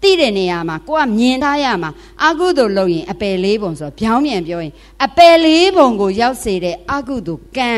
တိတဲ့နေရာမှာကိုကမြင်ထားရမှာအကုသိုလ်လုပ်ရင်အပယ်လေးပုံဆိုပြောင်းပြန်ပြောရင်အပယ်လေးပုံကိုရောက်စေတဲ့အကုသိုလ်ကံ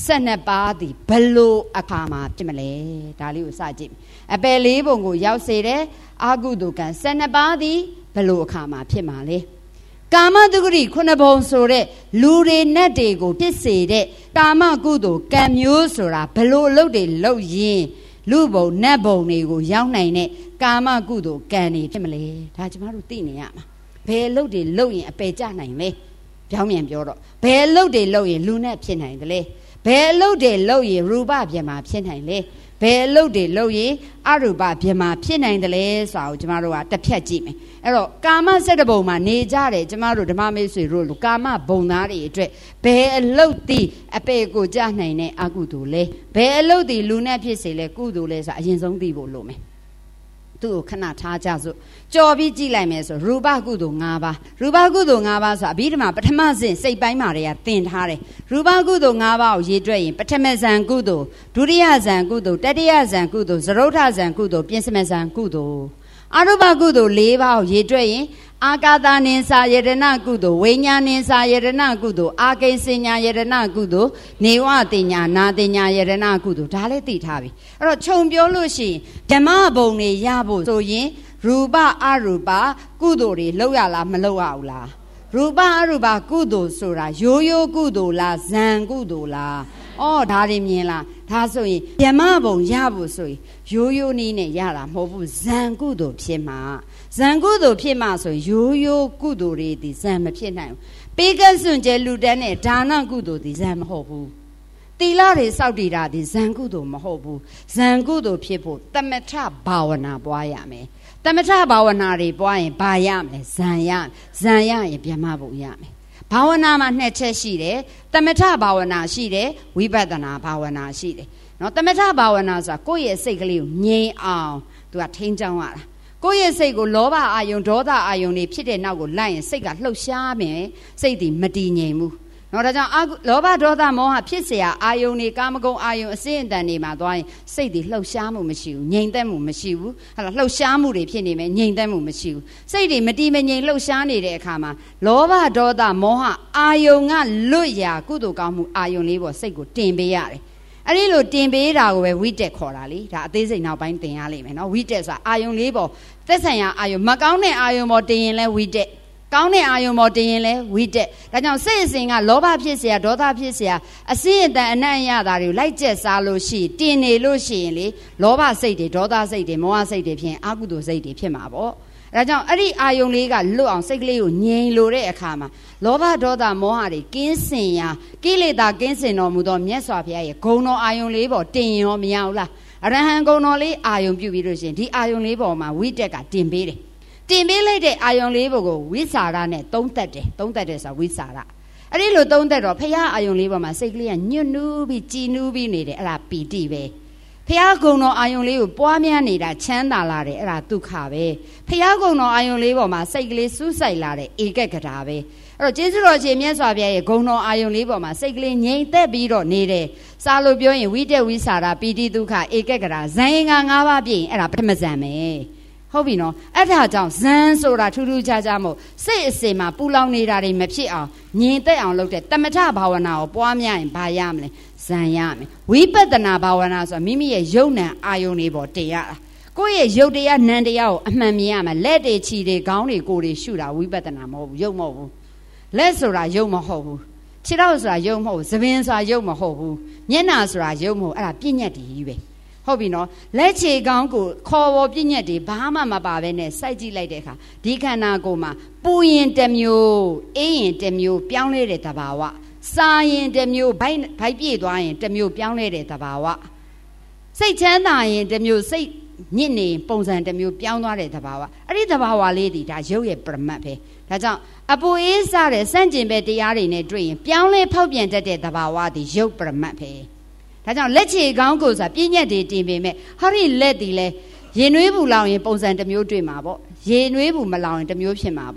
12ပါးသည်ဘလို့အခါမှာဖြစ်မလဲဒါလေးကိုစကြည့်အပယ်လေးပုံကိုရောက်စေတဲ့အကုသိုလ်ကံ12ပါးသည်ဘလို့အခါမှာဖြစ်မှာလဲကာမတုဂတိ9ဘုံဆိုတဲ့လူတွေနတ်တွေကိုဖြစ်စေတဲ့ကာမကုသိုလ်ကံမျိုးဆိုတာဘလို့အလုပ်တွေလုပ်ရင်လူဘုံနတ်ဘုံတွေကိုရောက်နိုင်တဲ့ကာမကုသိုလ်ကံတွေဖြစ်မလဲဒါကျမတို့သိနေရမှာဘယ်အလုပ်တွေလုပ်ရင်အပယ်ကျနိုင်လဲပြောင်းပြန်ပြောတော့ဘယ်အလုပ်တွေလုပ်ရင်လူနဲ့ဖြစ်နိုင်တယ်လဲဘယ်အလုပ်တွေလုပ်ရင်ရူပဗြဟ္မာဖြစ်နိုင်လဲဘယ်အလုပ်တွေလုပ်ရင်အရူပဗြဟ္မာဖြစ်နိုင်တယ်လဲဆိုတာကိုကျမတို့ကတစ်ဖြတ်ကြည့်မယ်အဲ့တော့ကာမ7ဘုံမှာနေကြတယ်ကျမတို့ဓမ္မမိတ်ဆွေတို့လူကာမဘုံသားတွေအတွက်ဘယ်အလုပ်တည်အပယ်ကိုကျနိုင်တဲ့အကုသိုလ်လဲဘယ်အလုပ်တည်လူနဲ့ဖြစ်စေလဲကုသိုလ်လဲဆိုတာအရင်ဆုံးသိဖို့လိုမယ်သူ့ကိုခဏထားကြစို့ကြော်ပြီးကြည့်လိုက်မယ်ဆိုရူပကုသိုလ်5ပါးရူပကုသိုလ်5ပါးဆိုတာအဘိဓမ္မာပထမစဉ်စိတ်ပိုင်းမှာတွေကသင်ထားတယ်ရူပကုသိုလ်5ပါးကိုရေးတွက်ရင်ပထမဇန်ကုသိုလ်ဒုတိယဇန်ကုသိုလ်တတိယဇန်ကုသိုလ်သရုဋ္ဌဇန်ကုသိုလ်ပြင်စမဇန်ကုသိုလ်အရူပကုသိုလ်4ပါးကိုရေးတွက်ရင်အာကာသနိသယတနာကုသိုလ်ဝိညာဉ်နိသယတနာကုသိုလ်အာကိဉ္စညာယတနာကုသိုလ်နေဝတိညာနာတိညာယတနာကုသိုလ်ဒါလည်းသိထားပြီအဲ့တော့ခြုံပြောလို့ရှိရင်ဓမ္မဘုံတွေရဖို့ဆိုရင်ရူပအရူပကုသိုလ်တွေလောက်ရလားမလောက်ရဘူးလားရူပအရူပကုသိုလ်ဆိုတာရိုးရိုးကုသိုလ်လားဇံကုသိုလ်လားအော်ဒါတွေမြင်လားဒါဆိုရင်ဓမ္မဘုံရဖို့ဆိုရင်ရိုးရိုးနည်းနဲ့ရတာမဟုတ်ဘူးဇံကုသိုလ်ဖြစ်မှာဇံကုသိုလ်ဖြစ်မှဆိုရိုးရိုးကုသိုလ်တွေဒီဇံမဖြစ်နိုင်ဘူးပေးကစွန့်ကျဲလူတန်းနဲ့ဒါနကုသိုလ်ဒီဇံမဟုတ်ဘူးသီလတွေစောင့်တည်တာဒီဇံကုသိုလ်မဟုတ်ဘူးဇံကုသိုလ်ဖြစ်ဖို့တမထဘာဝနာပွားရမယ်တမထဘာဝနာတွေပွားရင်ဘာရမလဲဇံရရင်ဗြဟ္မဘုံရမယ်ဘာဝနာမှာ2ချက်ရှိတယ်တမထဘာဝနာရှိတယ်ဝိပဿနာဘာဝနာရှိတယ်နော်တမထဘာဝနာဆိုတာကိုယ့်ရဲ့စိတ်ကလေးကိုငြိမ်အောင်သူကထိန်းချောင်းရတာကိုယ့်ရဲ့စိတ်ကိုလောဘအာယုံဒေါသအာယုံတွေဖြစ်တဲ့နောက်ကိုလိုက်ရင်စိတ်ကလှုပ်ရှားမယ်စိတ်ဒီမတည်ငြိမ်ဘူးနော်ဒါကြောင့်လောဘဒေါသမောဟဖြစ်เสียအာယုံတွေကာမဂုဏ်အာယုံအစင်းအတန်တွေမှာသွားရင်စိတ်ဒီလှုပ်ရှားမှုမရှိဘူးငြိမ်သက်မှုမရှိဘူးဟာလှုပ်ရှားမှုတွေဖြစ်နေမယ်ငြိမ်သက်မှုမရှိဘူးစိတ်တွေမတည်မငြိမ်လှုပ်ရှားနေတဲ့အခါမှာလောဘဒေါသမောဟအာယုံကလွတ်ရာကုသိုလ်ကောင်းမှုအာယုံလေးပေါ်စိတ်ကိုတင်ပေးရတယ်အဲ့ဒီလိုတင်ပေးတာကိုပဲဝိတက်ခေါ်တာလေဒါအသေးစိတ်နောက်ပိုင်းသင်ရလိမ့်မယ်နော်ဝိတက်ဆိုတာအာယုံလေးပေါ်သက်ဆိုင်ရာအာယုံမကောင်းတဲ့အာယုံပေါ်တင်ရင်လဲဝိတက်ကောင်းတဲ့အာယုံပေါ်တင်ရင်လဲဝိတက်ဒါကြောင့်စိတ်အစဉ်ကလောဘဖြစ်เสียဒေါသဖြစ်เสียအစင်းအတန်အနံ့ရတာတွေကိုလိုက်ကျက်စားလို့ရှိတင်နေလို့ရှိရင်လေလောဘစိတ်တွေဒေါသစိတ်တွေမောဟစိတ်တွေဖြစ်ရင်အကုသိုလ်စိတ်တွေဖြစ်မှာပေါ့ဒါကြောင့်အဲ့ဒီအာယုံလေးကလွတ်အောင်စိတ်ကလေးကိုငြိမ်လို့တဲ့အခါမှာလောဘဒေါသမောဟတွေကင်းစင်ရာကိလေသာကင်းစင်တော်မူသောမြတ်စွာဘုရားရဲ့ဂုဏ်တော်အာယုံလေးပေါ်တင်ရင်ရောမရဘူးလားအရဟံဂုဏ်တော်လေးအာယုံပြုပြီးလို့ရှိရင်ဒီအာယုံလေးပေါ်မှာဝိတက်ကတင်ပေးတယ်တင်ပေးလိုက်တဲ့အာယုံလေးပေါ်ကိုဝိစာရနဲ့သုံးသက်တယ်ဆိုတာဝိစာရအဲ့ဒီလိုသုံးသက်တော့ဘုရားအာယုံလေးပေါ်မှာစိတ်ကလေးကညွတ်နူးပြီးကြည်နူးပြီးနေတယ်အဲ့ဒါပီတိပဲဖျားကုံတော်အာယုံလေးကိုပွားများနေတာချမ်းသာလာတယ်အဲ့ဒါဒုက္ခပဲဖျားကုံတော်အာယုံလေးပေါ်မှာစိတ်ကလေးစူးစိုက်လာတဲ့ဧကဂတာပဲအဲ့တော့ကျေးဇူးတော်ရှင်မြတ်စွာဘုရားရဲ့ဂုဏ်တော်အာယုံလေးပေါ်မှာစိတ်ကလေးငြိမ်သက်ပြီးတော့နေတယ်စာလို့ပြောရင်ဝိတက်ဝိစာရပီတိဒုက္ခဧကဂတာဇံရင်က5ပါးပြည့်ရင်အဲ့ဒါပထမဇံပဲဟုတ်ပြီနော်အဲ့ဒါကြောင့်ဇံဆိုတာထူးထူးခြားခြားမဟုတ်စိတ်အစဉ်မှာပူလောင်နေတာတွေမဖြစ်အောင်ငြိမ်သက်အောင်လုပ်တဲ့တမထဘာဝနာကိုပွားများရင်ဘာရမလဲဇံရမယ်ဝိပဿနာဘာဝနာဆိုတာမိမိရဲ့ယုံနံအာယုန်တွေပေါ်တင်ရတာကိုယ့်ရဲ့ယုတ်တရားနံတရားကိုအမှန်မြင်ရမယ်လက်တွေခြေတွေခေါင်းတွေကိုယ်တွေရှုတာဝိပဿနာမဟုတ်ဘူးယုံမဟုတ်ဘူးလက်ဆိုတာယုံမဟုတ်ဘူးခြေထောက်ဆိုတာယုံမဟုတ်ဘူးသပင်ဆိုတာယုံမဟုတ်ဘူးမျက်နှာဆိုတာယုံမဟုတ်အဲ့ဒါပြည့်ညတ်တည်ကြီးပဲဟုတ်ပြီနော်လက်ခြေကောင်းကိုခေါ်ပေါ်ပြည့်ညက်တွေဘာမှမပါဘဲနဲ့စိုက်ကြည့်လိုက်တဲ့အခါဒီခန္ဓာကိုယ်မှာပူရင်တစ်မျိုးအေးရင်တစ်မျိုးပြောင်းလဲတဲ့သဘာဝစားရင်တစ်မျိုးဘိုက်ပြည့်သွားရင်တစ်မျိုးပြောင်းလဲတဲ့သဘာဝစိတ်ချမ်းသာရင်တစ်မျိုးစိတ်ညစ်နေပုံစံတစ်မျိုးပြောင်းသွားတဲ့သဘာဝအဲ့ဒီသဘာဝလေးဒီဒါရုပ်ရဲ့ပရမတ်ပဲဒါကြောင့်အပူအေးစားတဲ့စန့်ကျင်ဘက်တရားတွေနဲ့တွေ့ရင်ပြောင်းလဲဖောက်ပြန်တတ်တဲ့သဘာဝဒီရုပ်ပရမတ်ပဲဒါကြောင့်လက်ချေကောင်းကိုဆိုတာပြည့်ညက်တွေတင်ပေမဲ့ဟောဒီလက်ဒီလဲရင်နွေးဘူးလောင်ရင်ပုံစံတစ်မျိုးတွေ့မှာပေါ့ရင်နွေးဘူးမလောင်ရင်တစ်မျိုးဖြစ်မှာပေါ့ဟ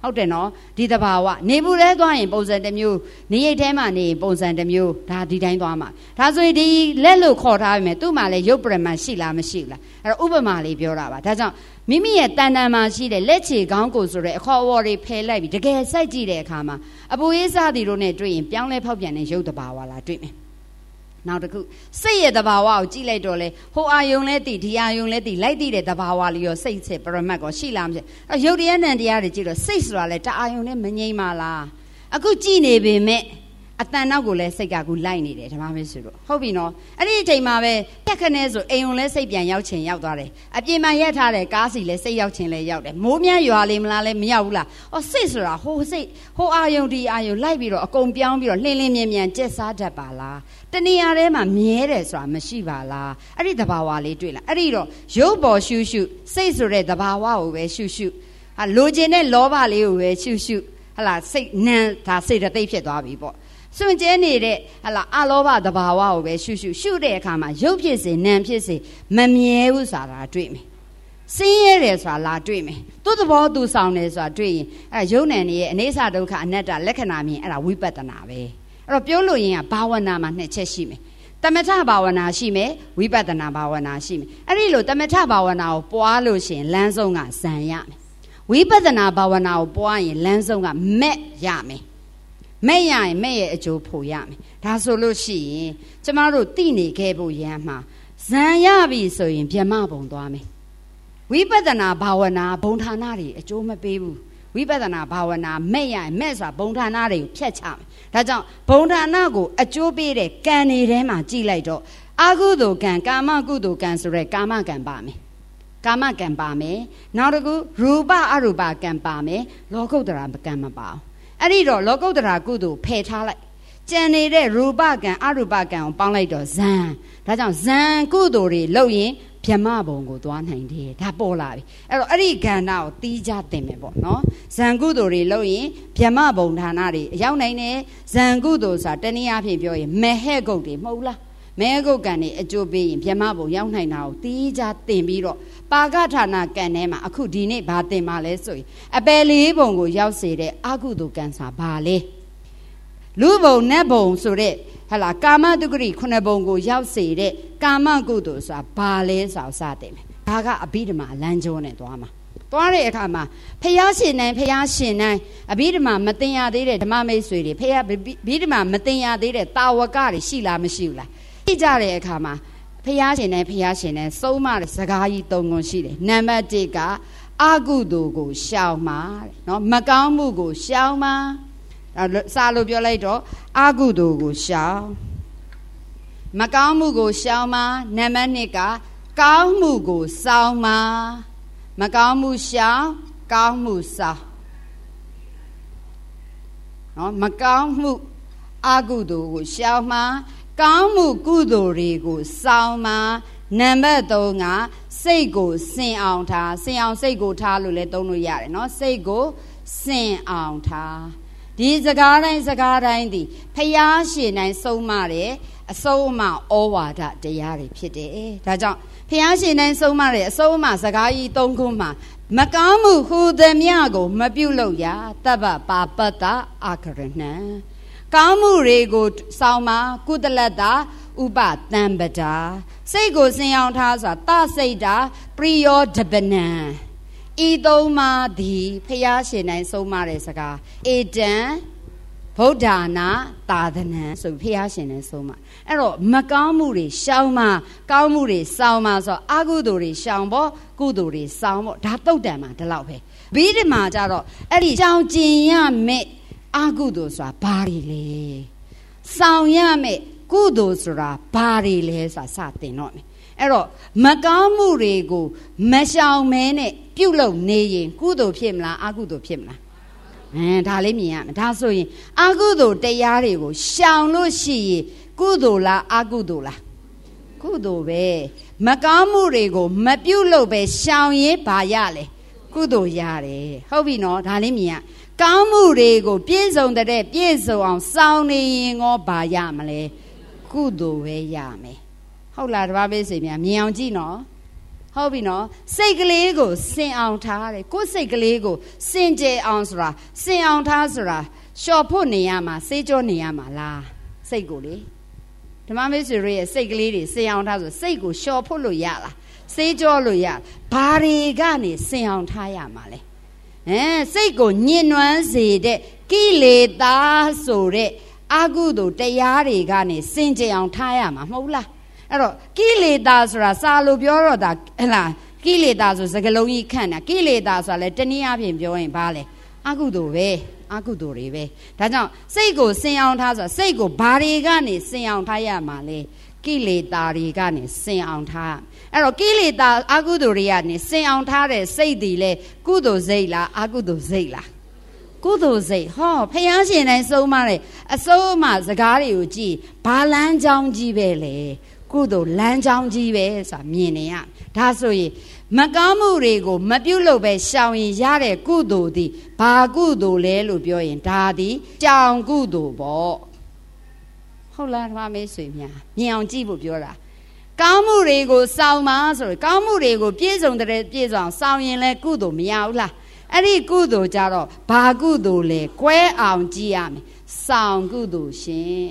ဟုတ်တယ်နော်ဒီတဘာဝနေဘူးလဲသွားရင်ပုံစံတစ်မျိုးနေရိတ်ထဲမှာနေပုံစံတစ်မျိုးဒါဒီတိုင်းသွားမှာဒါဆိုရင်ဒီလက်လို့ခေါ်ထားပြီမယ်သူ့မှာလည်းရုပ်ပရမတ်ရှိလားမရှိလားအဲ့တော့ဥပမာလေးပြောတာပါဒါကြောင့်မိမိရဲ့တန်တန်မှာရှိတဲ့လက်ချေခေါင်းကိုဆိုတဲ့အခေါ်အဝေါ်တွေဖယ်လိုက်ပြီးတကယ်စိုက်ကြည့်တဲ့အခါမှာအပူရေးစားသည်တို့နဲ့တွေ့ရင်ပြောင်းလဲဖောက်ပြန်တဲ့ရုပ်တဘာဝလားတွေ့မယ်နောက်တစ်ခုစိတ်ရဲ့တဘာဝကိုကြည့်လိုက်တော့လေဟိုအာယုံလဲတည်ဒီအာယုံလဲတည်လိုက်တည်တဲ့တဘာဝလေးရောစိတ်စစ်ပရမတ်ကိုရှိလားမရှိအဲ့ရုပ်တရားနဲ့တရားတွေကြည့်တော့စိတ်ဆိုတာလဲတအာယုံနဲ့မငြိမ့်ပါလားအခုကြည့်နေပေမဲ့အတန်နောက်ကိုလဲစိတ်ကကူလိုက်နေတယ်ဓမ္မမင်းဆိုတော့ဟုတ်ပြီနော်အဲ့ဒီအချိန်မှာပဲတက်ခနဲ့ဆိုအိမ်ုံလဲစိတ်ပြန်ရောက်ချင်ရောက်သွားတယ်အပြင်မှာရက်ထားတဲ့ကားစီလဲစိတ်ရောက်ချင်လဲရောက်တယ်မိုးမြရွာလေးမလားလဲမရောက်ဘူးလားဟောစိတ်ဆိုတာဟိုစိတ်ဟိုအာယုံဒီအာယုံလိုက်ပြီးတော့အကုန်ပြောင်းပြီးတော့လှင်းလှင်းမြန်မြန်ကျက်စားတတ်ပါလားတဏှာထဲမှာမြဲတယ်ဆိုတာမရှိပါလားအဲ့ဒီသဘာဝလေးတွေ့လားအဲ့ဒီတော့ရုပ်ပေါ်ရှုရှုစိတ်ဆိုတဲ့သဘာဝကိုပဲရှုရှုဟာလိုချင်တဲ့လောဘလေးကိုပဲရှုရှုဟလာစိတ်နန်းဒါစိတ်တသိပ်ဖြစ်သွားပြီပေါ့စွန့်ကြဲနေတဲ့ဟလာအလောဘသဘာဝကိုပဲရှုရှုတဲ့အခါမှာရုပ်ဖြစ်စေနာမ်ဖြစ်စေမမြဲဘူးဆိုတာတွေ့မယ်ဆင်းရဲတယ်ဆိုတာလာတွေ့မယ်သူ့သဘောသူဆောင်တယ်ဆိုတာတွေ့ရင်အဲ့ရုပ်နာမ်ရဲ့အနေဆဒုက္ခအနတ္တလက္ခဏာမြင်အဲ့ဒါဝိပဿနာပဲအဲ့တော့ပြောလို့ရင်ကဘာဝနာမှာနှစ်ချက်ရှိမယ်တမထဘာဝနာရှိမယ်ဝိပဿနာဘာဝနာရှိမယ်အဲ့ဒီလိုတမထဘာဝနာကိုပွားလို့ရှိရင်လမ်းဆုံးကဇံရမယ်ဝိပဿနာဘာဝနာကိုပွားရင်လမ်းဆုံးကမက်ရမယ်မဲ့ရရင်မဲ့ရဲ့အကျိုးဖို့ရမယ်ဒါဆိုလို့ရှိရင်ကျမတို့သိနေခဲ့ဖို့ရမ်းမှာဇံရပြီဆိုရင်ဗြဟ္မဘုံသွားမယ်ဝိပဿနာဘာဝနာဘုံဌာနတွေအကျိုးမပေးဘူးဝိပဿနာဘာဝနာမဲ့ရရင်မဲ့ဆိုတာဘုံဌာနတွေကိုဖြတ်ချမယ်ဒါကြောင့်ဘုံဌာနကိုအကျိုးပေးတဲ့ကံတွေထဲမှာကြည့်လိုက်တော့အကုသိုလ်ကံကာမကုသိုလ်ကံဆိုရဲကာမကံပါမယ်ကာမကံပါမယ်နောက်တစ်ခုရူပအရူပကံပါမယ်လောကုတ္တရာကံမပါဘူးအဲ့ဒီတော့လောကုတ္တရာကုသိုလ်ဖယ်ထားလိုက်ကြံနေတဲ့ရူပကံအရူပကံကိုပေါင်းလိုက်တော့ဇံဒါကြောင့်ဇံကုသိုလ်တွေလုပ်ရင်ဗြဟ္မဘုံကိုသွားနိုင်တယ်ဒါပေါ်လာပြီအဲ့တော့အဲ့ဒီကဏ္ဍကိုတီးကြတင်မယ်ပေါ့နော်ဇံကုသိုလ်တွေလုပ်ရင်ဗြဟ္မဘုံဌာနတွေရောက်နိုင်တယ်ဇံကုသိုလ်ဆိုတာတနည်းအားဖြင့်ပြောရင်မဟဲ့ကုတ်တွေမဟုတ်လားမဲကုတ်ကံတွေအကျိုးပေးရင်ဗြဟ္မဘုံရောက်နိုင်တာကိုတီးကြတင်ပြီးတော့ပါကဌာနကံထဲမှာအခုဒီနေ့ဘာတင်ပါလဲဆိုရင်အပယ်လေးဘုံကိုရောက်စေတဲ့အကုသိုလ်ကံစာဘာလဲလူဘုံနတ်ဘုံဆိုတဲ့ဟလာကာမတုဂရိခုနှစ်ဘုံကိုရောက်စေတဲ့ကာမကုသိုလ်ဆိုတာဘာလဲဆိုစတင်မယ်ဒါကအဘိဓမ္မာလမ်းကြောနဲ့သွားမှာသွားတဲ့အခါမှာဖျားရှင်နိုင်အဘိဓမ္မာမတင်ရသေးတဲ့ဓမ္မမိတ်ဆွေတွေဖျားဘိဓမ္မာမတင်ရသေးတဲ့တာဝကတွေရှိလားမရှိဘူးလားသိကြတဲ့အခါမှာဖျားရှင်နိုင်စုံမတဲ့စကားကြီး၃ခုရှိတယ်နံပါတ်၁ကအကုသိုလ်ကိုရှောင်မှာတဲ့နော်မကောင်းမှုကိုရှောင်မှာစာလို့ပြောလိုက်တော့အကုသိုလ်ကိုရှောင်မကောင်းမှုကိုရှောင်မှာနံပါတ်2ကကောင်းမှုကိုစောင့်မှာမကောင်းမှုရှောင်ကောင်းမှုစောင့်နော်မကောင်းမှုအကုသိုလ်ကိုရှောင်မှာကောင်းမှုကုသိုလ်တွေကိုစောင့်မှာနံပါတ်3ကစိတ်ကိုစင်အောင်ထားစင်အောင်စိတ်ကိုထားလို့လည်းသုံးလို့ရတယ်နော်စိတ်ကိုစင်အောင်ထားဒီစကားတိုင်းဒီဖျားရှင်တိုင်းဆုံးမတဲ့အဆုံးအမဩဝါဒတရားတွေဖြစ်တယ်ဒါကြောင့်ဖျားရှင်တိုင်းဆုံးမတဲ့အဆုံးအမစကားကြီး၃ခုမှာမကောင်းမှုဟူသည်များကိုမပြုလုပ်ရတပ္ပပါပတ္တအာကရဏံကောင်းမှုတွေကိုစောင့်မှာကုသလတ္တဥပတံပတာစိတ်ကိုစင်အောင်ထားဆိုတာတစိတ်တာပရိယောဒပနံဤသုံးပါးသည်ဖျားရှင်တိုင်းဆုံးမတဲ့စကားဧတံဗုဒ္ဓနာသာသနံဆိုဖျားရှင်တိုင်းဆုံးမအဲ့တော့မကောင်းမှုတွေရှောင်မှာကောင်းမှုတွေစောင့်မှာဆိုအကုသိုလ်တွေရှောင်ဖို့ကုသိုလ်တွေစောင့်ဖို့ဒါတုတ်တန်မှာဒီလောက်ပဲဘိဓမ္မာကြတော့အဲ့ဒီရှောင်ကျင်ရမယ့်အကုသိုလ်ဆိုတာဘာတွေလဲစောင့်ရမယ့်ကုသိုလ်ဆိုတာဘာတွေလဲဆိုတာစတင်တော့မယ်အဲ့တော့မကောင်းမှုတွေကိုမရှောင်မဲနဲ့ပြုတ်လုံနေရင်ကုသိုလ်ဖြစ်မလားအကုသိုလ်ဖြစ်မလားဒါလေးမြင်ရမယ်ဒါဆိုရင်အကုသိုလ်တရားတွေကိုရှောင်လို့ရှိရင်ကုသိုလ်လားအကုသိုလ်လားကုသိုလ်ပဲမကောင်းမှုတွေကိုမပြုတ်လို့ပဲရှောင်ရင်ဘာရလဲကုသိုလ်ရတယ်ဟုတ်ပြီနော်ဒါလေးမြင်ရကောင်းမှုတွေကိုပြည့်စုံတဲ့ပြည့်စုံအောင်စောင့်နေရင်ငေါဘာရမလဲကုသိုလ်ပဲရမယ်ဟုတ်လားတပည့်မိတ်ဆွေများမြင်အောင်ကြည့်နော်ဟုတ်ပြီနော်စိတ်ကလေးကိုစင်အောင်ထားတယ်ကိုယ်စိတ်ကလေးကိုစင်ကြယ်အောင်ဆိုတာစင်အောင်ထားဆိုတာလျှော်ဖို့နေရမှာစေးကြောနေရမှာလားစိတ်ကိုလေဓမ္မမိတ်ဆွေတို့ရဲ့စိတ်ကလေးတွေစင်အောင်ထားဆိုစိတ်ကိုလျှော်ဖို့လို့ရလားစေးကြောလို့ရဘာတွေကနေစင်အောင်ထားရမှာလဲစိတ်ကိုညှဉ်းနှွမ်းစေတဲ့ကိလေသာဆိုတဲ့အကုသိုလ်တရားတွေကနေစင်ကြယ်အောင်ထားရမှာမဟုတ်လားအဲ့တော့ကိလေသာဆိုတာစာလို့ပြောတော့တာဟလားကိလေသာဆိုစကားလုံးကြီးခန့်တာကိလေသာဆိုတာလဲတနည်းအားဖြင့်ပြောရင်ဘာလဲအကုသိုလ်ပဲအကုသိုလ်တွေပဲဒါကြောင့်စိတ်ကိုစင်အောင်ထားဆိုတာစိတ်ကိုဘာတွေကနေစင်အောင်ထားရမှာလဲကိလေသာတွေကနေစင်အောင်ထားအဲ့တော့ကိလေသာအကုသိုလ်တွေကနေစင်အောင်ထားတဲ့စိတ်တွေလဲကုသိုလ်စိတ်လားအကုသိုလ်စိတ်လားကုသိုလ်စိတ်ဟောဖယားရှင်တိုင်းဆုံးမတယ်အစိုးအမစကားတွေကိုကြည့်ဘာလန်းချောင်းကြီးပဲလေကုသိုလ်လမ်းကြောင်းကြီးပဲဆိုတာမြင်နေရဒါဆိုရင်မကောင်းမှုတွေကိုမပြုတ်လို့ပဲရှောင်ရင်ရတဲ့ကုသိုလ်သည်ဘာကုသိုလ်လဲလို့ပြောရင်ဒါသည်ကြောင်ကုသိုလ်ပေါ့ဟုတ်လားဓမ္မမိတ်ဆွေများမြင်အောင်ကြည့်ဖို့ပြောတာကောင်းမှုတွေကိုစောင့်ပါဆိုရင်ကောင်းမှုတွေကိုပြည့်စုံတဲ့ပြည့်စုံစောင့်ရင်လဲကုသိုလ်မရဘူးလားအဲ့ဒီကုသိုလ်ကြတော့ဘာကုသိုလ်လဲကွဲအောင်ကြည့်ရမယ်စောင့်ကုသိုလ်ရှင်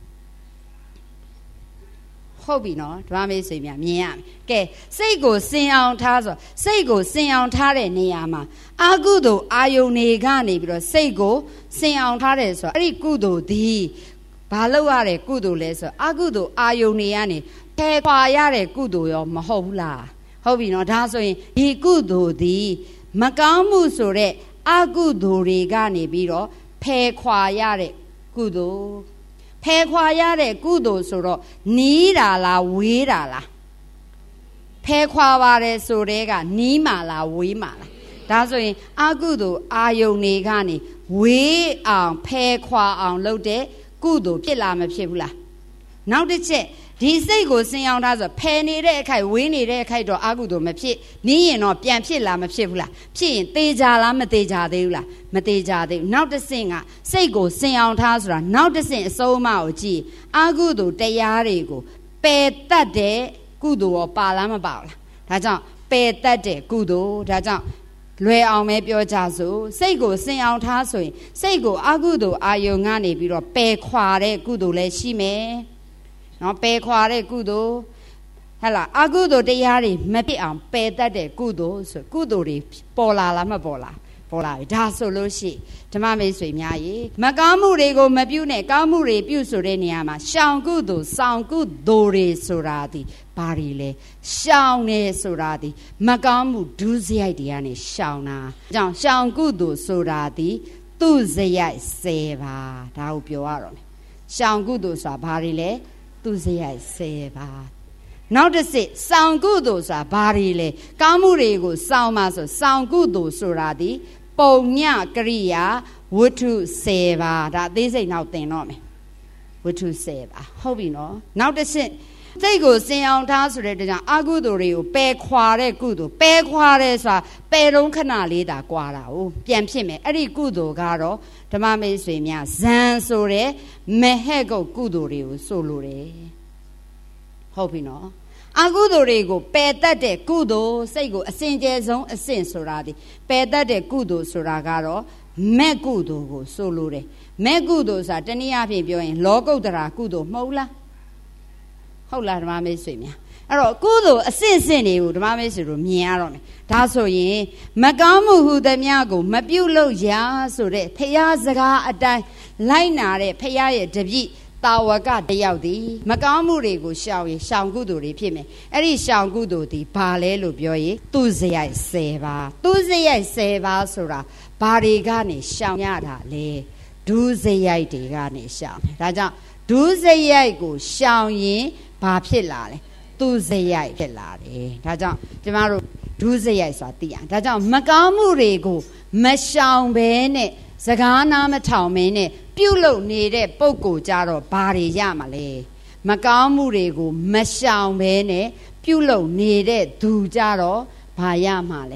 ဟုတ်ပြီနော်ဓမ္မမိတ်ဆွေများမြင်ရမယ်ကဲစိတ်ကိုစင်အောင်ထားဆိုစိတ်ကိုစင်အောင်ထားတဲ့နေရာမှာအကုသိုလ်အာယုန်တွေကနေပြီးတော့စိတ်ကိုစင်အောင်ထားတယ်ဆိုအဲ့ဒီကုသိုလ်သည်ဘာလို့ရတဲ့ကုသိုလ်လဲဆိုအကုသိုလ်အာယုန်တွေကနေပယ်ခွာရတဲ့ကုသိုလ်ရောမဟုတ်ဘူးလားဟုတ်ပြီနော်ဒါဆိုရင်ဒီကုသိုလ်သည်မကောင်းမှုဆိုတဲ့အကုသိုလ်တွေကနေပြီးတော့ဖယ်ခွာရတဲ့ကုသိုလ်ဖယ်ခွာရတဲ့ကုသိုလ်ဆိုတော့နီးတာလားဝေးတာလားဖယ်ခွာပါတယ်ဆိုတဲ့ကနီးမှလားဝေးမှလားဒါဆိုရင်အကုသိုလ်အာယုန်တွေကနေဝေးအောင်ဖယ်ခွာအောင်လုပ်တဲ့ကုသိုလ်ဖြစ်လာမဖြစ်ဘူးလားနောက်တစ်ချက်ဒီစိတ်ကိုစင်အောင်ထားဆိုဖယ်နေတဲ့အခိုက်ဝေးနေတဲ့အခိုက်တော့အကုသိုလ်မဖြစ်နီးရင်တော့ပြန်ဖြစ်လာမဖြစ်ဘူးလားဖြစ်ရင်သေချာလားမသေချာသေးဘူးလားမသေချာသေးဘူးနောက်တစ်ဆင့်ကစိတ်ကိုစင်အောင်ထားဆိုတာနောက်တစ်ဆင့်အစိုးအမကိုကြည့်အကုသိုလ်တရားတွေကိုပယ်တတ်တဲ့ကုသိုလ်ရောပါလားမပါဘူးလားဒါကြောင့်ပယ်တတ်တဲ့ကုသိုလ်ဒါကြောင့်လွယ်အောင်ပဲပြောကြစို့စိတ်ကိုစင်အောင်ထားဆိုရင်စိတ်ကိုအကုသိုလ်အာယုန်ကနေပြီးတော့ပယ်ခွာတဲ့ကုသိုလ်လည်းရှိမယ်နော်ပယ်ခွာတဲ့ကုသိုလ်ဟဲ့လားအကုသိုလ်တရားတွေမဖြစ်အောင်ပယ်တတ်တဲ့ကုသိုလ်ဆိုကုသိုလ်တွေပေါ်လာလားမပေါ်လားပေါ်လာပြီဒါဆိုလို့ရှိဓမ္မမိတ်ဆွေများရေမကောင်းမှုတွေကိုမပြုနဲ့ကောင်းမှုတွေပြုဆိုတဲ့နေရာမှာရှောင်ကုသိုလ်ဆောင်ကုသိုလ်တွေဆိုတာဒီဘာတွေလဲရှောင်နေဆိုတာဒီမကောင်းမှုဒုစရိုက်တွေကနေရှောင်တာကြောင့်ရှောင်ကုသိုလ်ဆိုတာဒီသူစရိုက်10ပါဒါကိုပြောရတော့မယ်ရှောင်ကုသိုလ်ဆိုတာဘာတွေလဲသူစရိုက်10ပါနောက်တစ်စစ်စောင်ကုသိုလ်ဆိုတာဘာတွေလဲကောင်းမှုတွေကိုစောင်ပါဆိုစောင်ကုသိုလ်ဆိုတာဒီပုံညကရိယာဝတ္ထု10ပါဒါအသေးစိတ်နောက်သင်တော့မယ်ဝတ္ထု10ပါဟုတ်ပြီနော်နောက်တစ်စစ်စိတ်ကိုစင်အောင်ထားဆိုတဲ့ကြောင့်အကုသိုလ်တွေကိုပယ်ခွာတဲ့ကုသိုလ်ပယ်ခွာတယ်ဆိုတာပယ်တော့ခဏလေးတာကွာတာ哦ပြန်ဖြစ်မယ်အဲ့ဒီကုသိုလ်ကတော့ဓမ္မမိတ်ဆွေများဇံဆိုတဲ့မဟက်ကုတ်ကုသိုလ်တွေကိုဆိုလိုတယ်ဟုတ်ပြီနော်အကုသိုလ်တွေကိုပယ်တတ်တဲ့ကုသိုလ်စိတ်ကိုအစဉ်ကျဲဆုံးအစဉ်ဆိုတာဒီပယ်တတ်တဲ့ကုသိုလ်ဆိုတာကတော့မဲ့ကုသိုလ်ကိုဆိုလိုတယ်မဲ့ကုသိုလ်ဆိုတာတနည်းအားဖြင့်ပြောရင်လောကုတ္တရာကုသိုလ်မဟုတ်လားဟုတ်လားဓမ္မမိတ်ဆွေများအဲ့တော့ကုသိုလ်အစစ်စစ်တွေကိုဓမ္မမိတ်ဆွေတို့မြင်ရတော့မယ်ဒါဆိုရင်မကောင်းမှုဟုသမျှကိုမပြုတ်လို့ရဆိုတဲ့ဖရာစကားအတိုင်းလိုက်နာတဲ့ဖရာရဲ့တပည့်တာဝကတယောက်ဒီမကောင်းမှုတွေကိုရှောင်ရင်ရှောင်ကုသိုလ်တွေဖြစ်မယ်အဲ့ဒီရှောင်ကုသိုလ်ဒီဘာလဲလို့ပြောရင်သူစရိုက်10ပါသူစရိုက်10ပါဆိုတာဘာတွေကနေရှောင်ရတာလဲဒုစရိုက်တွေကနေရှောင်ဒါကြောင့်ဒုစရိုက်ကိုရှောင်ရင်ဘာဖြစ်လာလဲသူစရိုက်ဖြစ်လာတယ်ဒါကြောင့်ကျမတို့ဒုစရိုက်ဆိုတာသိရဒါကြောင့်မကောင်းမှုတွေကိုမရှောင်ဘဲနဲ့စကားနာမထောင်မင်းနဲ့ပြုတ်လုံနေတဲ့ပုံကိုကြတော့ဘာတွေရမှာလဲမကောင်းမှုတွေကိုမရှောင်ဘဲနဲ့ပြုတ်လုံနေတဲ့သူကြတော့ဘာရမှာလဲ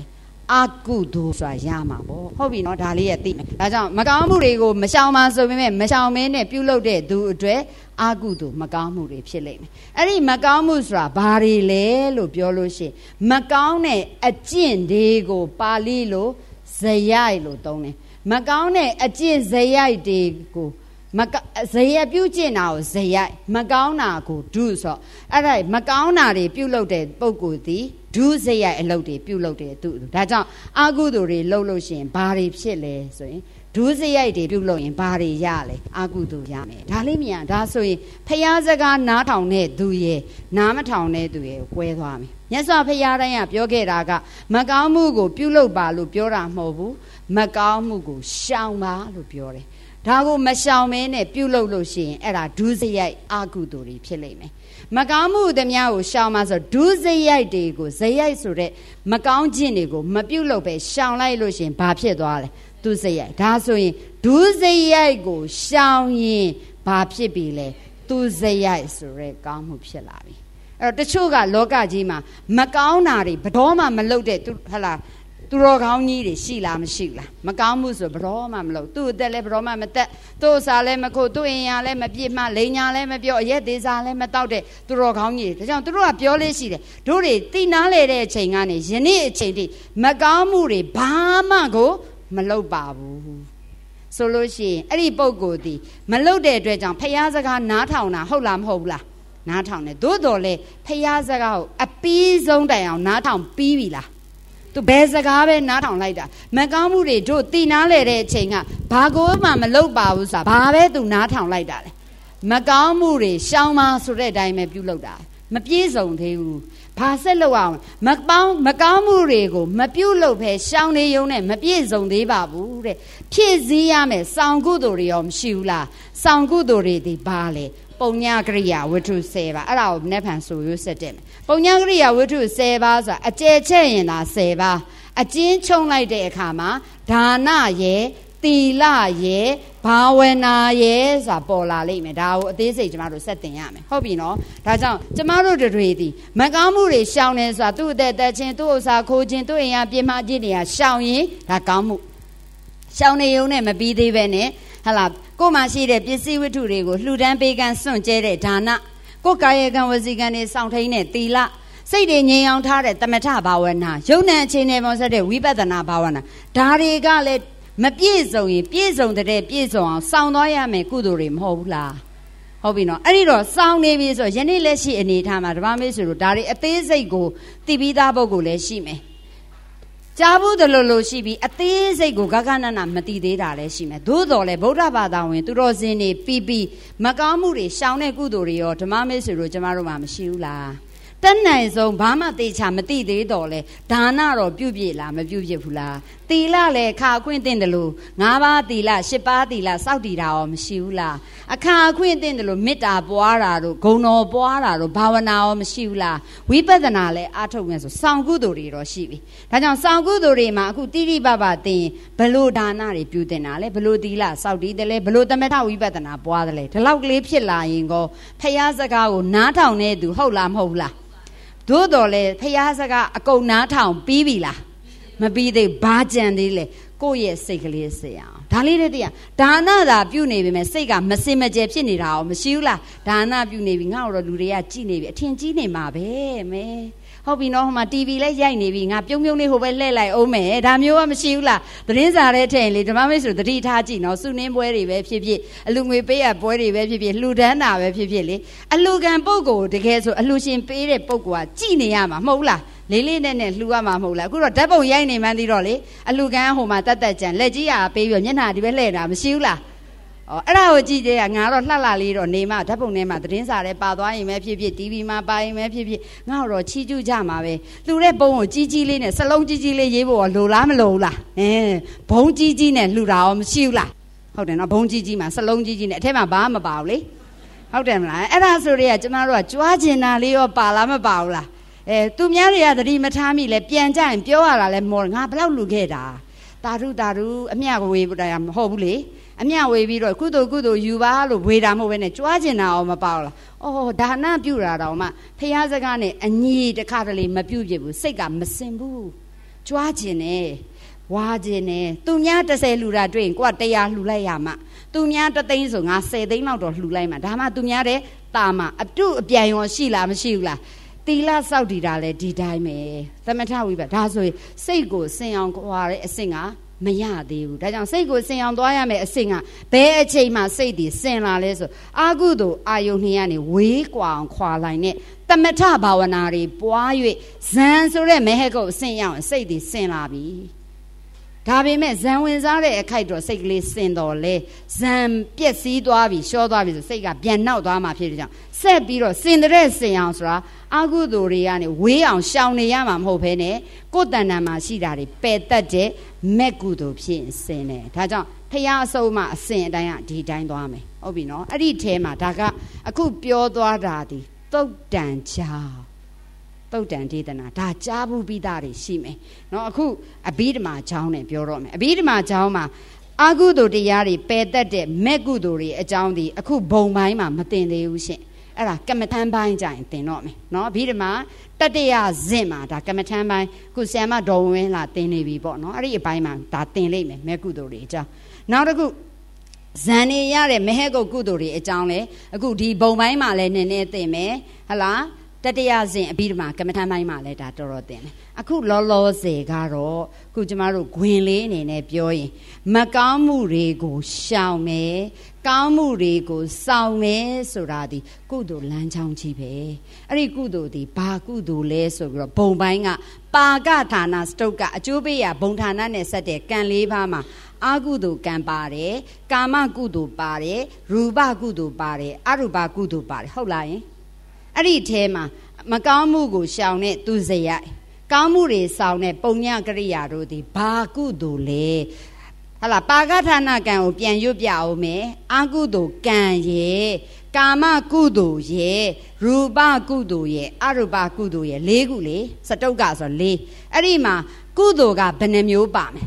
အာကုသိုလ်ဆိုတာရမှာပေါ့ဟုတ်ပြီနော်ဒါလေးရဲ့သိမယ်ဒါကြောင့်မကောင်းမှုတွေကိုမရှောင်ပါဆိုပေမဲ့မရှောင်မင်းနဲ့ပြုလုပ်တဲ့သူအတွက်အာကုသိုလ်မကောင်းမှုတွေဖြစ်လိမ့်မယ်အဲ့ဒီမကောင်းမှုဆိုတာဘာတွေလဲလို့ပြောလို့ရှိရင်မကောင်းတဲ့အကျင့်တွေကိုပါဠိလိုဇယိုက်လို့သုံးတယ်မကောင်းတဲ့အကျင့်ဇယိုက်တွေကိုဇယက်ပြုကျင့်တာကိုဇယိုက်မကောင်းတာကိုဒုဆိုအဲ့ဒါမကောင်းတာတွေပြုလုပ်တဲ့ပုဂ္ဂိုလ်သည်ဒုဇယိုက်အလုပ်တွေပြုလုပ်တဲ့သူဒါကြောင့်အကုသိုလ်တွေလုပ်လို့ရှိရင်ဘာတွေဖြစ်လဲဆိုရင်ဒုစရိုက်တွေပြုလုပ်ရင်ဘာတွေရလဲအကုသိုလ်ရမယ်ဒါလေးမြန်ဒါဆိုရင်ဖျားစကားနားထောင်တဲ့သူရဲ့နားမထောင်တဲ့သူရဲ့ကွဲသွားမယ်မြတ်စွာဘုရားတိုင်းကပြောခဲ့တာကမကောင်းမှုကိုပြုလုပ်ပါလို့ပြောတာမဟုတ်ဘူးမကောင်းမှုကိုရှောင်ပါလို့ပြောတယ်ဒါကိုမရှောင်မဲနဲ့ပြုလုပ်လို့ရှိရင်အဲ့ဒါဒုစရိုက်အကုသိုလ်တွေဖြစ်လိမ့်မယ်မကောင်းမှုသမျှကိုရှောင်ပါဆိုဒုစရိုက်တွေကိုဇယိုက်ဆိုတဲ့မကောင်းခြင်းတွေကိုမပြုလုပ်ပဲရှောင်လိုက်လို့ရှိရင်ဘာဖြစ်သွားလဲဒုစရိုက်ဒါဆိုရင်ဒုစရိုက်ကိုရှောင်ရင်ဘာဖြစ်ပြီလဲဒုစရိုက်ဆိုရဲကောင်းမှုဖြစ်လာပြီအဲ့တော့တချို့ကလောကကြီးမှာမကောင်းတာတွေဘယ်တော့မှမလုပ်တဲ့ဟလာသူတော်ကောင်းကြီးတွေရှိလားမရှိလားမကောင်းမှုဆိုဘယ်တော့မှမလုပ်သူ့အသက်လည်းဘယ်တော့မှမသက်သူ့အစာလည်းမခုတ်သူ့အင်ရလည်းမပြည့်မှလိန်ညာလည်းမပြောအရက်သေးစားလည်းမတောက်တဲ့သူတော်ကောင်းကြီးတွေဒါကြောင့်သူတို့ကပြောလေးရှိတယ်တို့တွေတိနားလေတဲ့အချိန်ကနေယနေ့အချိန်ထိမကောင်းမှုတွေဘာမှကိုမလုပ်ပါဘူးဆိုလို့ရှိရင်အဲ့ဒီပုဂ္ဂိုလ်ဒီမလုပ်တဲ့အတွက်ကြောင့်ဖျားစကားနားထောင်တာဟုတ်လားမဟုတ်ဘူးလားနားထောင်တယ်သို့တော်လေဖျားစကားကိုအပြီးဆုံးတိုင်အောင်နားထောင်ပြီးပြီလားသူဘယ်စကားပဲနားထောင်လိုက်တာမကောင်းမှုတွေတို့တည်နာလေတဲ့အချိန်ကဘာကိုမှမလုပ်ပါဘူးဆိုတာဘာပဲသူနားထောင်လိုက်တာလေမကောင်းမှုတွေရှောင်ပါဆိုတဲ့အတိုင်းပဲပြုလုပ်တာမပြည့်စုံသေးဘူးဘာဆက်လုပ်အောင်မကောင်းမှုတွေကိုမပြုတ်လို့ပဲရှောင်နေုံနဲ့မပြည့်စုံသေးပါဘူးတဲ့ဖြည့်စည်းရမယ်စောင့်ကုသိုလ်တွေရောမရှိဘူးလားစောင့်ကုသိုလ်တွေဒီဘာလဲပုံညာကရိယာဝတ္ထု10ပါအဲ့ဒါကိုနဲ့ဖန်ဆိုရွတ်ဆက်တယ်ပုံညာကရိယာဝတ္ထု10ပါဆိုတာအကျယ်ချက်ရင်သာ10ပါအကျဉ်းချုံလိုက်တဲ့အခါမှာဒါနရဲ့သီလရဲ့ဘာဝနာရဲ့ဆိုတာပေါ်လာလိမ့်မယ်ဒါကိုအသေးစိတ်ကျမတို့ဆက်သင်ရမယ်ဟုတ်ပြီနော်ဒါကြောင့်ကျမတို့တွေဒီမကောင်းမှုတွေရှောင်နေဆိုတာသူ့အသက်သက်ချင်းသူ့ဥစ္စာခိုးခြင်းသူ့အိမ်ရပြင်းမခြင်းတွေကရှောင်ရင်ဒါကောင်းမှုရှောင်နေုံနဲ့မပြီးသေးပဲနဲ့ဟလာကိုမှရှိတဲ့ပစ္စည်းဝတ္ထုတွေကိုလှူဒန်းပေးကမ်းစွန့်ကြဲတဲ့ဒါနကိုကာယကံဝစီကံတွေစောင့်ထိန်တဲ့သီလစိတ်တွေငြိမ်အောင်ထားတဲ့သမထဘာဝနာယုံနဲ့အခြေအနေပေါ်ဆက်တဲ့ဝိပဿနာဘာဝနာဒါတွေကလည်းမပြည့်စုံရင်ပြည့်စုံတဲ့ပြည့်စုံအောင်စောင့်သွားရမယ်ကုသိုလ်တွေမဟုတ်ဘူးလားဟုတ်ပြီနော်အဲ့ဒီတော့စောင့်နေပြီဆိုယနေ့လက်ရှိအနေထားမှာဓမ္မမေဆိုလို့ဒါတွေအသေးစိတ်ကိုသိပြီးသားပုဂ္ဂိုလ်လည်းရှိမယ်ကြားဘူးတယ်လို့ရှိပြီးအသေးစိတ်ကိုဂဂနနမသိသေးတာလည်းရှိမယ်သို့တော်လည်းဗုဒ္ဓဘာသာဝင်သူတော်စင်တွေပြီးမကောင်းမှုတွေရှောင်တဲ့ကုသိုလ်တွေရောဓမ္မမေဆိုလို့ကျမတို့မှမရှိဘူးလားတတ်နိုင်ဆုံးဘာမှသေချာမသိသေးတော့လဲဒါနတော့ပြုပြည့်လားမပြုပြည့်ဘူးလားသီလလည်းအခါအခွင့်တင်တယ်လို့၅ပါးသီလ၈ပါးသီလစောင့်တည်တာရောမရှိဘူးလားအခါအခွင့်တင်တယ်လို့မေတ္တာပွားတာတို့ဂုဏ်တော်ပွားတာတို့ဘာဝနာရောမရှိဘူးလားဝိပဿနာလည်းအားထုတ်မယ်ဆိုစောင့်ကုသိုလ်တွေတော့ရှိပြီဒါကြောင့်စောင့်ကုသိုလ်တွေမှာအခုတိတိပပသိရင်ဘလို့ဒါနတွေပြုတင်တာလဲဘလို့သီလစောင့်တည်တယ်လဲဘလို့သမထဝိပဿနာပွားတယ်လဲဒီလောက်ကလေးဖြစ်လာရင်ကောဖျားစကားကိုနားထောင်နေသူဟုတ်လားမဟုတ်ဘူးလားသို့တော်လေဖျားစကားအကုန်နားထောင်ပြီးပြီလားမပြီးသေးဘာကြံသေးလဲကိုယ့်ရဲ့စိတ်ကလေးစေအောင်ဒါလေးတဲ့တရားဒါနသာပြုနေပြီမဲ့စိတ်ကမစင်မကြယ်ဖြစ်နေတာအောင်မရှိဘူးလားဒါနပြုနေပြီငါ့တော့လူတွေကကြည်နေပြီအထင်ကြီးနေမှာပဲမဲဟုတ်ပြီနော်ဟိုမှာ TV လည်းရိုက်နေပြီငါပြုံးပြုံးလေးဟိုပဲလှည့်လိုက်အောင်မယ်ဒါမျိုးကမရှိဘူးလားသတင်းစာထဲထည့်လေဓမ္မမိတ်ဆိုသတိထားကြည့်နော်စုနှင်းပွဲတွေပဲဖြစ်ဖြစ်အလူငွေပေးရပွဲတွေပဲဖြစ်ဖြစ်လှူဒန်းတာပဲဖြစ်ဖြစ်လေအလူကံပုဂ္ဂိုလ်တကယ်ဆိုအလူရှင်ပေးတဲ့ပုဂ္ဂိုလ်ကကြည်နေရမှာမဟုတ်လားလေးလေးနဲ့လှူရမှာမဟုတ်လားအခုတော့ဓာတ်ပုံရိုက်နေမှန်းသိတော့လေအလူကံဟိုမှာတက်ကြံလက်ကြီးရာပေးပြီးမျက်နှာဒီပဲလှည့်တာမရှိဘူးလားအဲ့ဒါကိုကြည့်တဲ့ကငါတော့လှလှလေးတော့နေမှဓာတ်ပုံထဲမှာသတင်းစာထဲပါသွားရင်ပဲဖြစ်ဖြစ် TV မှာပါရင်ပဲဖြစ်ဖြစ်ငါတော့ချီးကျူးကြမှာပဲလှူတဲ့ပုံကိုကြီးကြီးလေးနဲ့စလုံးကြီးကြီးလေးရေးဖို့လိုလားမလိုဘူးလားဘုံကြီးကြီးနဲ့လှူတာရောမရှိဘူးလားဟုတ်တယ်နော်ဘုံကြီးကြီးမှာစလုံးကြီးကြီးနဲ့အထက်မှာဘာမှမပါဘူးလေဟုတ်တယ်မလားအဲ့ဒါဆိုတွေကကျမတို့ကကြွားကျင်တာလေးရောပါလားမပါဘူးလားသူများတွေကသတိမထားမိလဲပြန်ကြရင်ပြောရတာလဲမော်ငါဘလောက်လှူခဲ့တာတာရုအမျှဝေးတာမဟုတ်ဘူးလေအမျှဝေပြီးတော့ကုသိုလ်ယူပါလို့ဝေတာမဟုတ်ဘဲနဲ့ကြွားကျင်တာအောင်မပေါ့လားအော်ဒါနပြုတာတော့မှဖျားစကားနဲ့အညီတခါတလေမပြုတ်ပြဘူးစိတ်ကမစင်ဘူး抓紧呢，挖紧呢，都伢这些路啦，对，我这样路来呀嘛，都伢这等于说啊，10等老多路来嘛，他嘛都伢的大嘛，都边用死啦，没死啦，地啦扫地啦嘞，地带没，咱们差不多，他说谁个生养花的生啊？没呀的，他讲谁个生养多呀没生啊？白起嘛谁的生啦嘞说，阿古都阿有那样的微光夸来呢，咱们差把我那里8月，人说嘞没那个生养谁的生啦比。他边咩人为啥嘞开着谁个生到嘞？人别谁多比小多比是谁个变闹多嘛？譬如讲，谁比如生的嘞生养是吧？阿古多的呀呢，为养小的呀嘛好陪呢，古代呢嘛是哪里白得着没古多偏生呢？他讲他呀手嘛生的呀地单多没？我比喏，你听嘛，大家阿古标多大的都单家。都等地的呢，大家不比大的西没，然后酷阿比的嘛教呢，表了没？阿比的嘛教嘛，阿古多的压力白得的，没古多的教的，阿酷帮买嘛，没定的有限，哎啦，今日摊牌就定了没？然后比的嘛，得的呀人嘛，他今日摊牌，酷什么动物啦定的微博，喏，阿里一摆嘛，他定了没？没古多的教，然后那个。人的压力没那个古多的教嘞，阿酷地帮买嘛来呢定没？好啦。แต่ที่อาเซียนปีมาก็ไม่ทำไม่มาเลยแต่ตัวเราเองอะคุณล้อเสียกันหรอคุณจะมาดูกวนเล่นเนี่ยพี่อ้อยมาก้าวมือเรื่องกูเศร้าไหมก้าวมือเรื่องกูเศร้าไหมสุดาดีกูดูหลังช่างชีพอะไรกูดูดีปากูดูเล่สุดก็บ่งไปง่ะปากาฐานะสตุกะจูเบียบ่งฐานะเนี่ยสัตย์กันเลยพามาอากูดูกันปาเร่กามากูดูปาเร่รูปากูดูปาเร่อารูปากูดูปาเร่เข้าไรอันนี้เทมาก้าวมือกูเช้าเนี่ยตุเสียก้าวมือเรื่องเช้าเนี่ยปุ่งยากริยารู้ดีบากูดูเลยฮะล่ะปากาฐานะกันอุปยัญยุบยาวไหมอากูดูกันเย่กามากูดูเย่รูปากูดูเย่อารูปากูดูเย่เลกูเลยสตุกะส่วนเลอันนี้มากูดูกะเป็นမျိုးป่ะไหม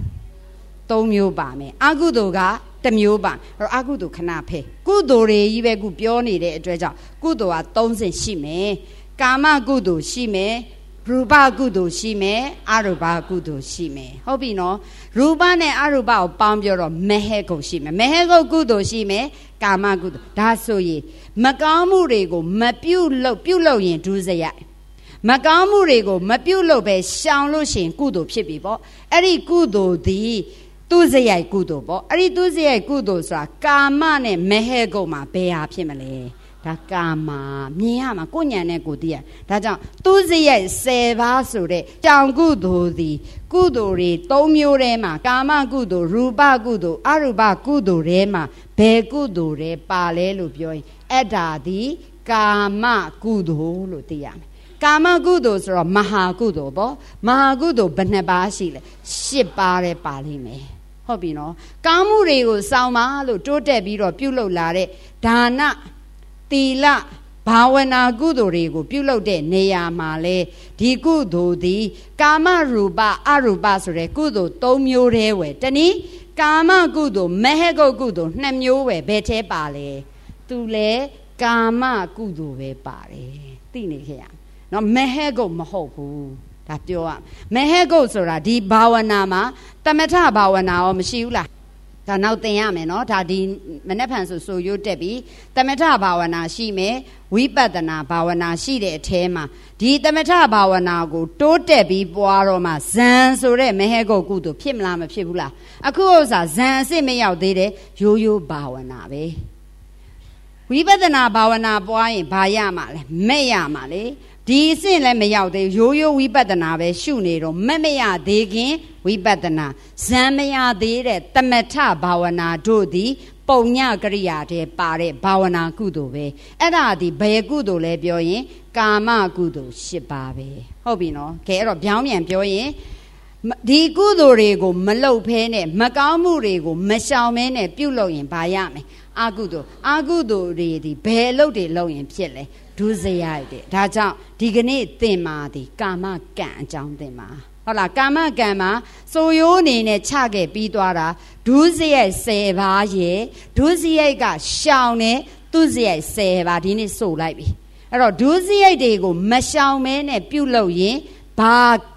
3မျိုးป่ะไหมอากูดูกะတမျိုးပါအကုသိုလ်ခဏဖဲကုသိုလ်တွေကြီးပဲခုပြောနေတဲ့အတွက်ကြောင့်ကုသိုလ်က30ရှိမယ်ကာမကုသိုလ်ရှိမယ်ရူပကုသိုလ်ရှိမယ်အရူပကုသိုလ်ရှိမယ်ဟုတ်ပြီနော်ရူပနဲ့အရူပကိုပေါင်းပြောတော့မဟေကုတ်ရှိမယ်မဟေကုတ်ကုသိုလ်ရှိမယ်ကာမကုသိုလ်ဒါဆိုရင်မကောင်းမှုတွေကိုမပြုလုပ်ရင်ဒုစရိုက်မကောင်းမှုတွေကိုမပြုလုပ်ပဲရှောင်လို့ရှိရင်ကုသိုလ်ဖြစ်ပြီပေါ့အဲ့ဒီကုသိုလ်ဒီသူစရိုက်ကုသိုလ်ပေါ့အဲ့ဒီသူစရိုက်ကုသိုလ်ဆိုတာကာမနဲ့မဟေကုတ်မှာဘယ်ဟာဖြစ်မလဲဒါကာမမြင်ရမှာကိုညံနဲ့ကိုတည်းရဒါကြောင့်သူစရိုက်10ပါးဆိုတဲ့ကြောင်ကုသိုလ်ဒီကုသိုလ်တွေ3မျိုးထဲမှာကာမကုသိုလ်ရူပကုသိုလ်အရူပကုသိုလ်ထဲမှာဘယ်ကုသိုလ်တွေပါလဲလို့ပြောရင်အဲ့ဒါဒီကာမကုသိုလ်လို့သိရမယ်ကာမကုသိုလ်ဆိုတော့မဟာကုသိုလ်ပေါ့မဟာကုသိုလ်ဘယ်နှပါးရှိလဲ10ပါးတဲ့ပါလိမ့်မယ်ဟုတ်ပြီနော်ကောင်းမှုတွေကိုစောင့်ပါလို့တိုးတက်ပြီးတော့ပြုလုပ်လာတဲ့ဒါနသီလဘာဝနာကုသိုလ်တွေကိုပြုလုပ်တဲ့နေရာမှာလေဒီကုသိုလ်ဒီကာမရူပအရူပဆိုတဲ့ကုသိုလ်3မျိုးတည်းဝယ်တနည်းကာမကုသိုလ်မဟေကုတ်ကုသိုလ်2မျိုးပဲဘယ်ထဲပါလဲသူလဲကာမကုသိုလ်ပဲပါတယ်သိနေခဲ့ရနော်မဟေကုတ်မဟုတ်ဘူးဒါပြောရမဟေကုတ်ဆိုတာဒီဘာဝနာမှာတမထဘာဝနာရောမရှိဘူးလားဒါနောက်သင်ရမယ်နော်ဒါဒီမနေ့ဖန်ဆိုရွတ်တက်ပြီးတမထဘာဝနာရှိမယ်ဝိပဿနာဘာဝနာရှိတဲ့အထဲမှာဒီတမထဘာဝနာကိုတိုးတက်ပြီးပွားတော့မှဇန်ဆိုတဲ့မဟေကုတ်ကုသိုလ်ဖြစ်မလားမဖြစ်ဘူးလားအခုဥစ္စာဇန်အစစ်မရောက်သေးတဲ့ရိုးရိုးဘာဝနာပဲဝိပဿနာဘာဝနာပွားရင်ဘာရမှာလဲမဲ့ရမှာလေဒီအဆင့်လည်းမရောက်သေးရိုးရိုးဝိပဿနာပဲရှုနေတော့မရသေးခင်ဝိပဿနာဇံမရသေးတဲ့တမထဘာဝနာတို့သည်ပုံညကရိယာတဲ့ပါတဲ့ဘာဝနာကုသိုလ်ပဲအဲ့ဒါဒီဘယ်ကုသိုလ်လဲပြောရင်ကာမကုသိုလ်10ပါးပဲဟုတ်ပြီနော်ကဲအဲ့တော့ပြောင်းပြန်ပြောရင်ဒီကုသိုလ်တွေကိုမလုပ်ဖဲနဲ့မကောင်းမှုတွေကိုမရှောင်မဲနဲ့ပြုလုပ်ရင်ဘာရမလဲအာကုသိုလ်တွေဒီဘယ်လုပ်တွေလုပ်ရင်ဖြစ်လဲဒုစရိုက်တဲ့ဒါကြောင့်ဒီကနေ့သင်မှာဒီကာမကံအကြောင်းသင်မှာဟုတ်လားကာမကံမှာစိုးရိုးအနေနဲ့ချခဲ့ပြီးသွားတာဒုစရိုက်10ပါးရဲ့ဒုစရိုက်ကရှောင်တဲ့သူစရိုက်10ပါးဒီနေ့ဆိုလိုက်ပြီအဲ့တော့ဒုစရိုက်တွေကိုမရှောင်မဲနဲ့ပြုလုပ်ရင်ဘာက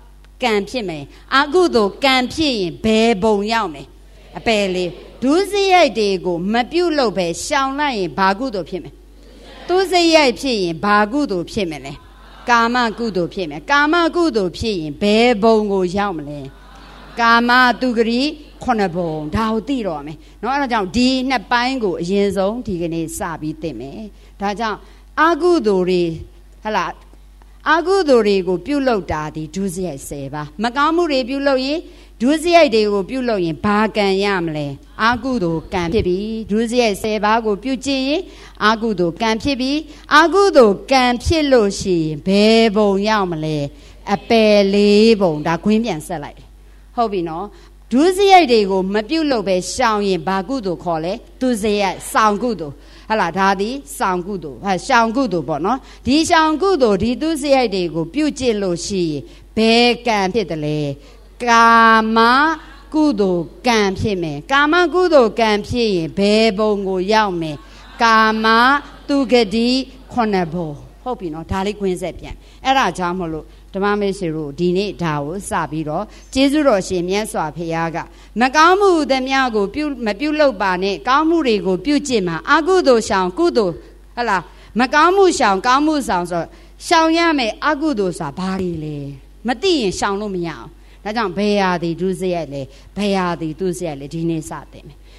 ကံဖြစ်မယ်အကုသိုလ်ကံဖြစ်ရင်ဘယ်ဘုံရောက်မယ်အပယ်လေးဒုစရိုက်တွေကိုမပြုတ်လို့ပဲရှောင်လိုက်ရင်ဘာကုသိုလ်ဖြစ်မယ်သူစရိုက်ဖြစ်ရင်ဘာကုသိုလ်ဖြစ်မယ်လဲကာမကုသိုလ်ဖြစ်မယ်ကာမကုသိုလ်ဖြစ်ရင်ဘယ်ဘုံကိုရောက်မလဲကာမတုဂရိ9ဘုံဒါကိုသိတော့မယ်เนาะအဲ့ဒါကြောင့်ဒီနှစ်ပိုင်းကိုအရင်ဆုံးဒီကနေ့စပြီးသိမယ်ဒါကြောင့်အကုသိုလ်တွေဟလာအကုသိုလ်တွေကိုပြုလုပ်တာဒီဒုစရိုက်10ပါမကောင်းမှုတွေပြုလုပ်ရင်ဒုစရိုက်တွေကိုပြုလုပ်ရင်ဘာကံရမလဲအကုသိုလ်ကံဖြစ်ပြီဒုစရိုက်10ပါကိုပြုကျင့်ရင်အကုသိုလ်ကံဖြစ်ပြီအကုသိုလ်ကံဖြစ်လို့ရှိရင်ဘယ်ဘုံရောက်မလဲအပယ်4ဘုံဒါခွင်းပြန်ဆက်လိုက်ဟုတ်ပြီနော်ဒုစရိုက်တွေကိုမပြုတ်လို့ပဲရှောင်ရင်ဘာကုသိုလ်ခေါ်လဲဒုစရိုက်ဆောင်ကုသိုလ်ဟလာဒါသည်ဆောင်ကုသိုလ်ဟာရှောင်ကုသိုလ်ပေါ့နော်ဒီရှောင်ကုသိုလ်ဒီဒုစရိုက်တွေကိုပြုတ်ကျင့်လို့ရှိရင်ဘယ်ကံဖြစ်တယ်လဲကာမကုသိုလ်ကံဖြစ်မယ်ကာမကုသိုလ်ကံဖြစ်ရင်ဘယ်ဘုံကိုရောက်မယ်ကာမတုဂတိ9ဘုံဟုတ်ပြီနော်ဒါလေးခွင်းဆက်ပြန်အဲ့ဒါကြောင့်မလို့ဓမ္မမိတ်ဆွေတို့ဒီနေ့ဒါကိုစပြီးတော့ကျေးဇူးတော်ရှင်မြတ်စွာဘုရားကမကောင်းမှုသမျှကိုမပြုလုပ်ပါနဲ့ကောင်းမှုတွေကိုပြုကျင့်မှာအကုသိုလ်ရှောင်ကုသိုလ်ဟလာမကောင်းမှုရှောင်ကောင်းမှုဆောင်ဆိုရှောင်ရမယ်အကုသိုလ်ဆိုတာဘာတွေလဲမသိရင်ရှောင်လို့မရအောင်ဒါကြောင့်ဘယ်ဟာဒီဒုစရိုက်လဲဘယ်ဟာဒီသူစရိုက်လဲဒီနေ့စတင်မယ်